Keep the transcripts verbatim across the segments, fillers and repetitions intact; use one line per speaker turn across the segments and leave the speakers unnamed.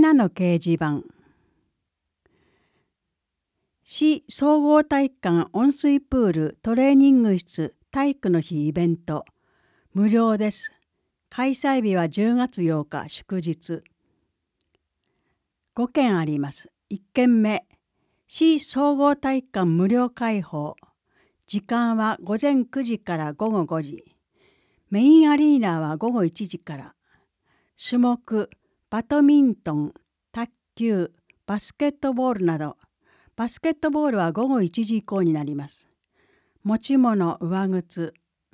なの掲示板。市総合体育館温水プールトレーニング室体育の日イベント。無料です。開催日はじゅうがつようか祝日。ごけんあります。いっけんめ、市総合体育館無料開放。時間はごぜんくじからごごごじ。メインアリーナはごごいちじから。種目、バドミントン、卓球、バスケットボールなど、バスケットボールはごごいちじ以降になります。持ち物、上靴。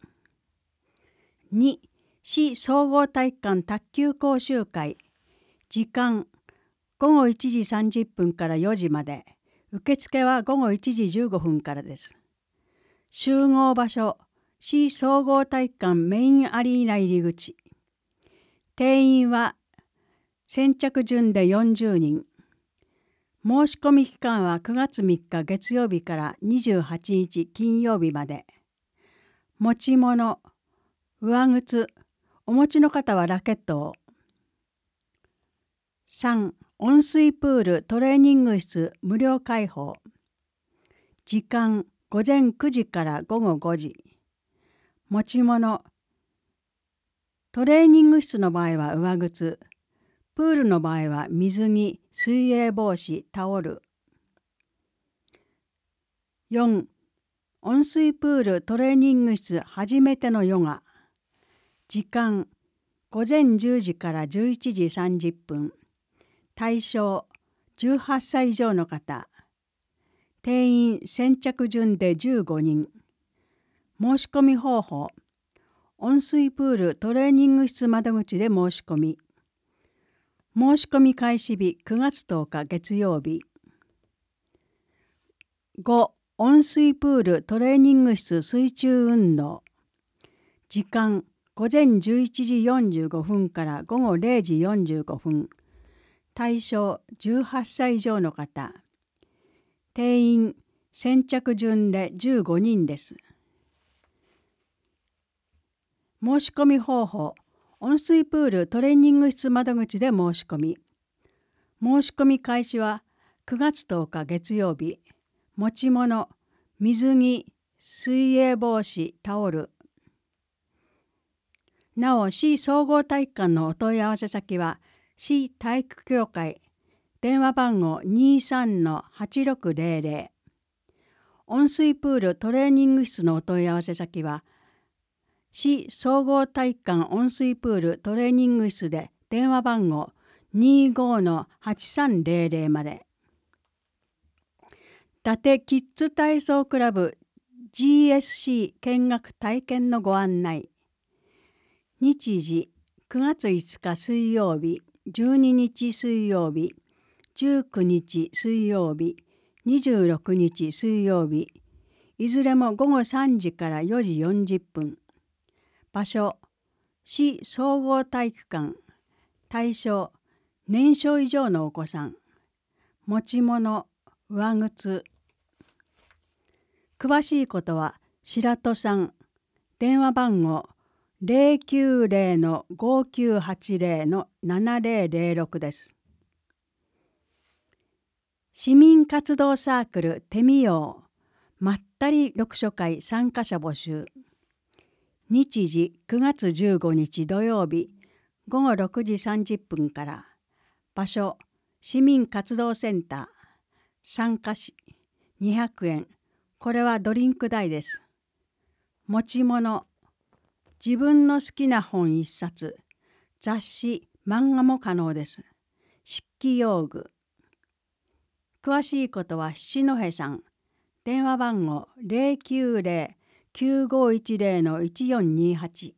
に、市総合体育館卓球講習会。時間、ごごいちじさんじゅっぷんからよじまで。受付はごごいちじじゅうごふんからです。集合場所、市総合体育館メインアリーナ入り口。定員は先着順でよんじゅうにん。申し込み期間はくがつみっか月曜日からにじゅうはちにち金曜日まで。持ち物、上靴、お持ちの方はラケットを。さん、温水プールトレーニング室無料開放。時間、ごぜんくじからごごごじ。持ち物、トレーニング室の場合は上靴。プールの場合は水着、水泳帽子、タオル。よん、温水プールトレーニング室初めてのヨガ。時間、ごぜんじゅうじからじゅういちじさんじゅっぷん。対象、じゅうはっさい以上の方。定員先着順でじゅうごにん。申し込み方法、温水プールトレーニング室窓口で申し込み。申し込み開始日くがつとおか月曜日。ご、温水プールトレーニング室水中運動。時間、ごぜんじゅういちじよんじゅうごふんからごごれいじよんじゅうごふん。対象、じゅうはっさい以上の方。定員、先着順でじゅうごにんです。申し込み方法、温水プールトレーニング室窓口で申し込み。申し込み開始はくがつとおか月曜日。持ち物、水着、水泳帽子、タオル。なお、市総合体育館のお問い合わせ先は、市体育協会、電話番号 にさんのはちろくぜろぜろ。温水プールトレーニング室のお問い合わせ先は、市総合体育館温水プールトレーニング室で電話番号 にごのはちさんぜろぜろ まで。伊達キッズ体操クラブ ジーエスシー 見学体験のご案内。日時くがついつか水曜日、じゅうににち水曜日、じゅうくにち水曜日、にじゅうろくにち水曜日、いずれもごごさんじからよじよんじゅっぷん。場所、市総合体育館。対象、年少以上のお子さん。持ち物、上靴。詳しいことは白戸さん。電話番号ゼロきゅうゼロのごきゅうはちゼロのななゼロゼロろくです。市民活動サークルテミヨーまったり読書会参加者募集。日時くがつじゅうごにち土曜日ごごろくじさんじゅっぷんから。場所、市民活動センター。参加費にひゃくえん。これはドリンク代です。持ち物、自分の好きな本一冊、雑誌、漫画も可能です。筆記用具。詳しいことは七戸さん。電話番号ゼロきゅうゼロ きゅうごいちゼロのいちよんにはち。伊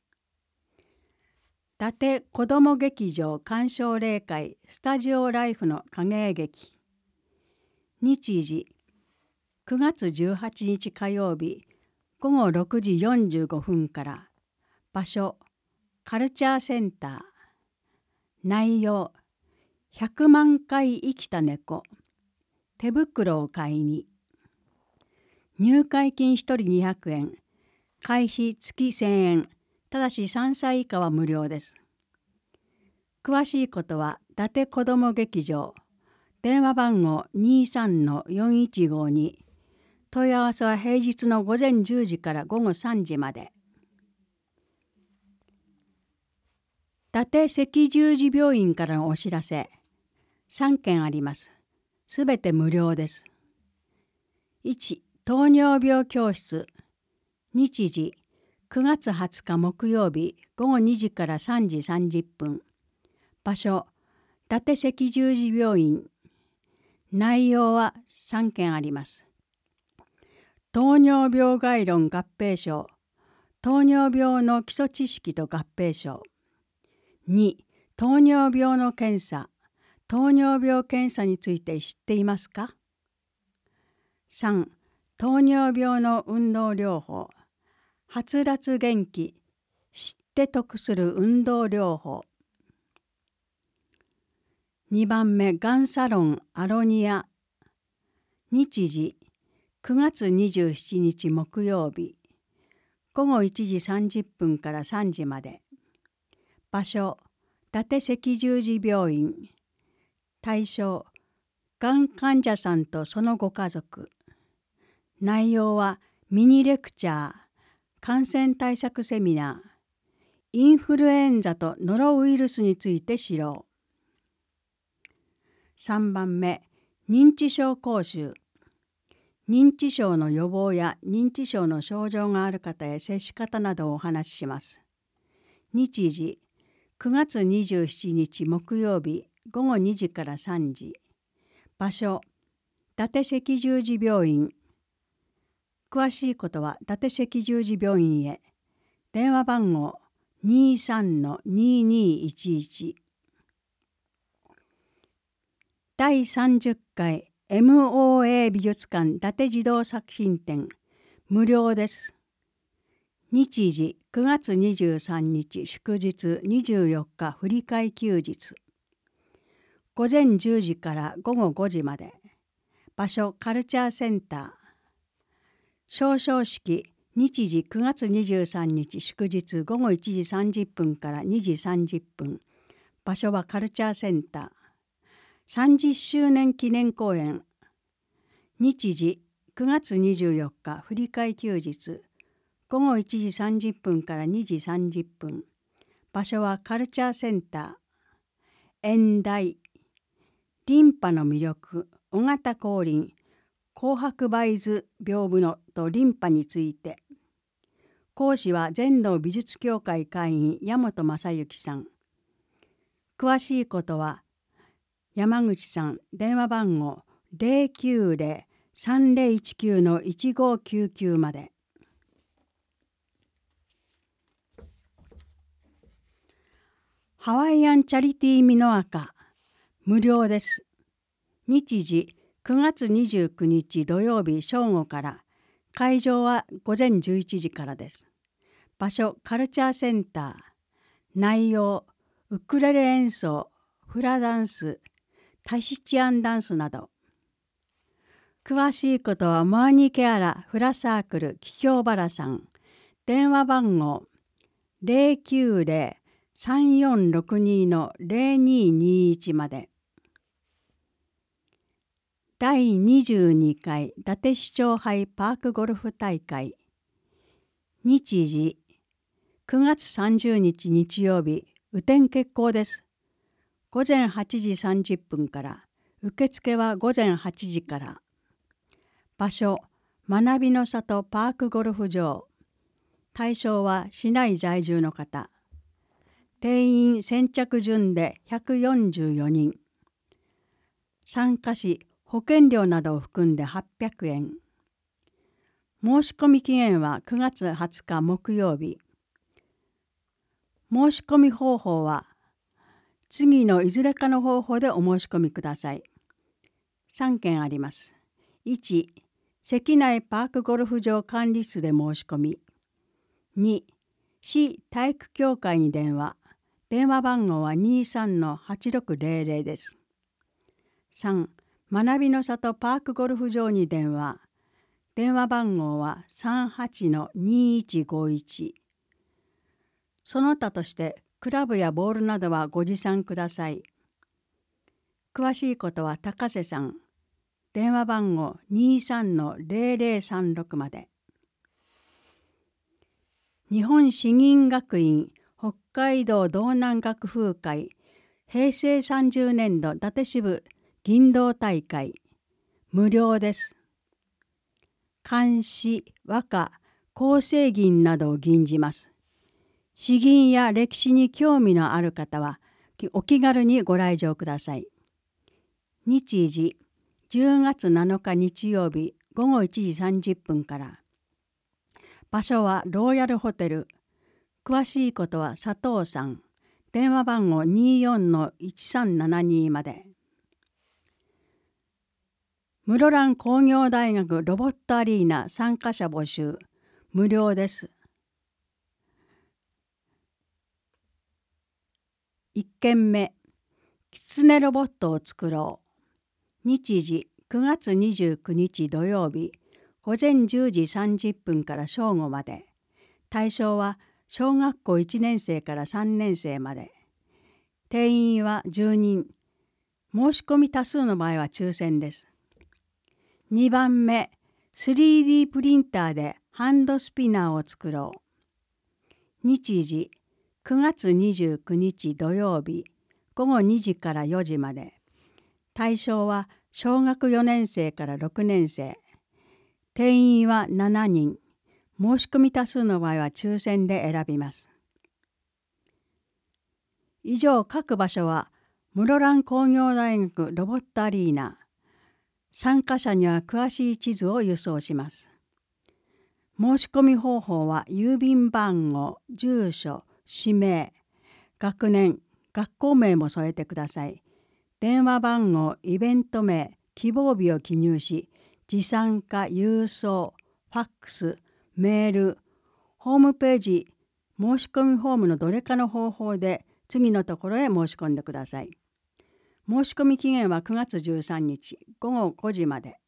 達子ども劇場鑑賞例会スタジオライフの影絵劇。日時くがつじゅうはちにち火曜日ごごろくじよんじゅうごふんから。場所、カルチャーセンター。内容、ひゃくまんかい生きた猫。手袋を買いに。入会金ひとりにひゃくえん。会費月せんえん。ただしさんさい以下は無料です。詳しいことは伊達子ども劇場電話番号 にじゅうさんのよんいちご に問い合わせは平日の午前じゅうじから午後さんじまで。伊達赤十字病院からのお知らせさんけんあります。すべて無料です。いち. 糖尿病教室日時くがつはつか木曜日午後にじからさんじさんじゅっぷん。場所伊達赤十字病院。内容はさんけんあります。糖尿病概論合併症糖尿病の基礎知識と合併症。に. 糖尿病の検査糖尿病検査について知っていますか？さん. 糖尿病の運動療法はつらつ元気知って得する運動療法。にばんめがんサロンアロニア日時くがつにじゅうしちにち木曜日午後いちじさんじゅっぷんからさんじまで。場所伊達赤十字病院。対象がん患者さんとそのご家族。内容はミニレクチャー感染対策セミナーインフルエンザとノロウイルスについて知ろう。さんばんめ認知症講習認知症の予防や認知症の症状がある方へ接し方などをお話しします。日時くがつにじゅうしちにち木曜日午後にじからさんじ。場所伊達赤十字病院。詳しいことは伊達赤十字病院へ。電話番号 にじゅうさんのにじゅうにいちいち。だいさんじゅっかい エムオーエー 美術館伊達児童作品展無料です。日時くがつにじゅうさんにち祝日にじゅうよっか振り替休日。午前じゅうじから午後ごじまで。場所カルチャーセンター。表彰式日時くがつにじゅうさんにち祝日午後いちじさんじゅっぷんからにじさんじゅっぷん。場所はカルチャーセンター。さんじゅっしゅうねん記念公演。日時くがつにじゅうよっか振り替休日午後いちじさんじゅっぷんからにじさんじゅっぷん。場所はカルチャーセンター。演題リンパの魅力小型降臨紅白梅図屏風のとリンパについて。講師は全道美術協会会員大本正幸さん。詳しいことは山口さん電話番号 ゼロきゅうゼロ さんゼロいちきゅう のいちごきゅうきゅう まで。ハワイアンチャリティーミノアカ無料です。日時くがつにじゅうくにち土曜日正午から会場は午前じゅういちじからです。場所カルチャーセンター。内容ウクレレ演奏フラダンスタヒチアンダンスなど。詳しいことはモアニケアラフラサークル桔梗原さん。電話番号 ゼロきゅうゼロ さんよんろくに のゼロににいちまで。だいにじゅうにかい伊達市長杯パークゴルフ大会。日時くがつさんじゅうにち日曜日雨天決行です。午前はちじさんじゅっぷんから受付は午前はちじから。場所学びの里パークゴルフ場。対象は市内在住の方。定員先着順でひゃくよんじゅうよにん。参加費保険料などを含んではっぴゃくえん。申し込み期限はくがつはつか木曜日。申し込み方法は次のいずれかの方法でお申し込みください。さんけんあります。いち. 関内パークゴルフ場管理室で申し込み。に. 市体育協会に電話。電話番号は にじゅうさんのはちろくゼロゼロ です。さん. 学びの里パークゴルフ場に電話。電話番号は さんはちのにいちごいち。その他としてクラブやボールなどはご持参ください。 詳しいことは高瀬さん。電話番号 にじゅうさんのゼロゼロさんろく まで。日本詩吟学院北海道道南学風会平成さんじゅうねんど伊達支部吟道大会無料です。漢詩、和歌、構成吟などを吟じます。詩吟や歴史に興味のある方はお気軽にご来場ください。日時じゅうがつなのか日曜日ごごいちじさんじゅっぷんから。場所はローヤルホテル。詳しいことは佐藤さん。電話番号 にじゅうよんのいちさんななに まで。室蘭工業大学ロボットアリーナ参加者募集。無料です。いっけんめ、キツネロボットを作ろう。日時くがつにじゅうくにち土曜日ごぜんじゅうじさんじゅっぷんから正午まで。対象は小学校いちねんせいからさんねんせいまで。定員はじゅうにん。申し込み多数の場合は抽選です。にばんめ、スリーディー プリンターでハンドスピナーを作ろう。日時くがつにじゅうくにち土曜日ごごにじからよじまで。対象は小学よねんせいからろくねんせい。定員はしちにん。申し込み多数の場合は抽選で選びます。以上各場所は室蘭工業大学ロボットアリーナ。参加者には詳しい地図を輸送します。申し込み方法は郵便番号、住所、氏名、学年、学校名も添えてください。電話番号、イベント名、希望日を記入し、持参か郵送、ファックス、メール、ホームページ、申し込みフォームのどれかの方法で次のところへ申し込んでください。申し込み期限はくがつじゅうさんにちごごごじまで。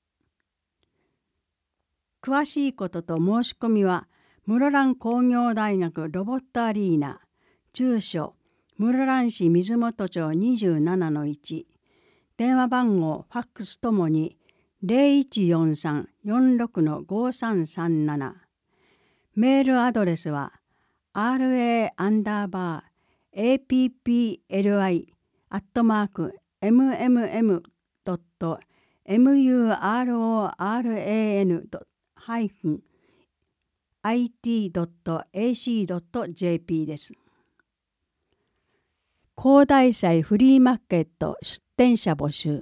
詳しいことと申し込みは室蘭工業大学ロボットアリーナ。住所室蘭市水元町 にじゅうななのいち。電話番号ファックスともに ゼロいちよんさん よんろくのごさんさんなな。メールアドレスは アールエー アンダーバー エーピーピーエルアイ アットマーク エムエムエム ドット エムユーアールオーアールエーエヌ ハイフン アイティー ドット エーシー ドット ジェーピー です。広大祭フリーマーケット出店者募集。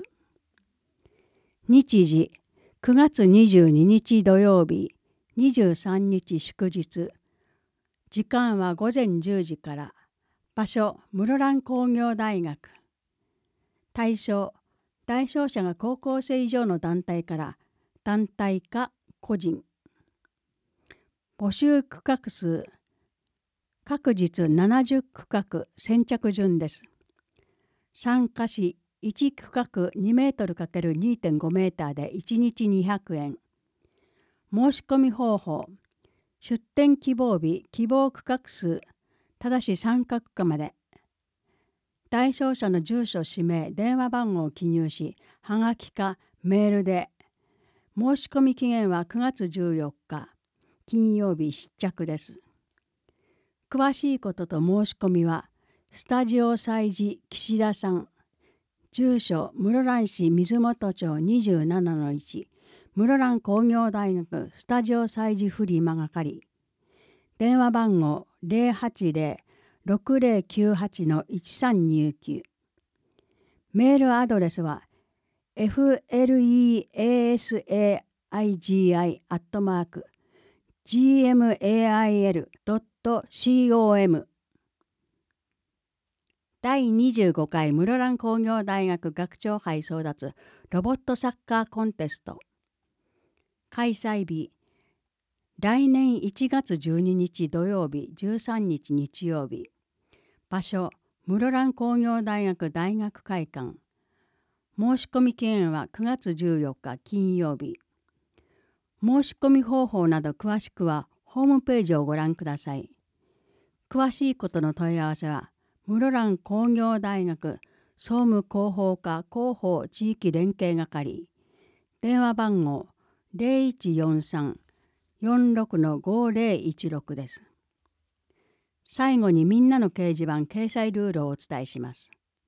日時くがつにじゅうににち土曜日にじゅうさんにち祝日。時間はごぜんじゅうじから。場所室蘭工業大学。対象対象者が高校生以上の団体から団体か個人。募集区画数各日ななじゅうくかく先着順です。参加費いちくかくにメートル ×にてんご メーターでいちにちにひゃくえん。申し込み方法出店希望日希望区画数ただし参画下まで。対象者の住所氏名電話番号を記入しはがきかメールで。申し込み期限はくがつじゅうよっか金曜日失着です。詳しいことと申し込みはスタジオ催事岸田さん。住所室蘭市水元町 にじゅうななのいち。室蘭工業大学スタジオ催事フリマ係。電話番号 ゼロはちゼロ ろくゼロきゅうはちのいちさんにきゅう。メールアドレスは フレアサイ アットマーク ジーエムエーアイエル ドット コム。だいにじゅうごかい室蘭工業大学学長杯争奪ロボットサッカーコンテスト。開催日来年いちがつじゅうににち土曜日じゅうさんにち日曜日。場所室蘭工業大学大学会館。申し込み期限はくがつじゅうよっか金曜日。申し込み方法など詳しくはホームページをご覧ください。詳しいことの問い合わせは室蘭工業大学総務広報課広報地域連携係、電話番号 ゼロいちよんさん よんろく ごゼロいちろく です。最後にみんなの掲示板掲載ルールをお伝えします。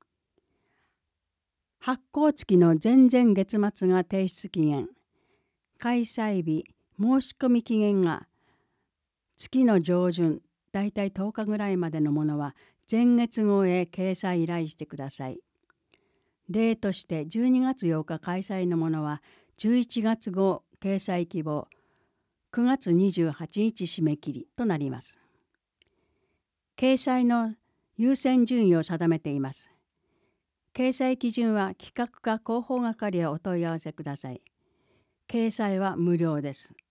発行月の前々月末が提出期限、開催日、申し込み期限が月の上旬、だいたいとおかぐらいまでのものは前月号へ掲載依頼してください。例としてじゅうにがつようか開催のものはじゅういちがつ号掲載希望、くがつにじゅうはちにち締め切りとなります。掲載の優先順位を定めています。掲載基準は企画課広報係へお問い合わせください。掲載は無料です。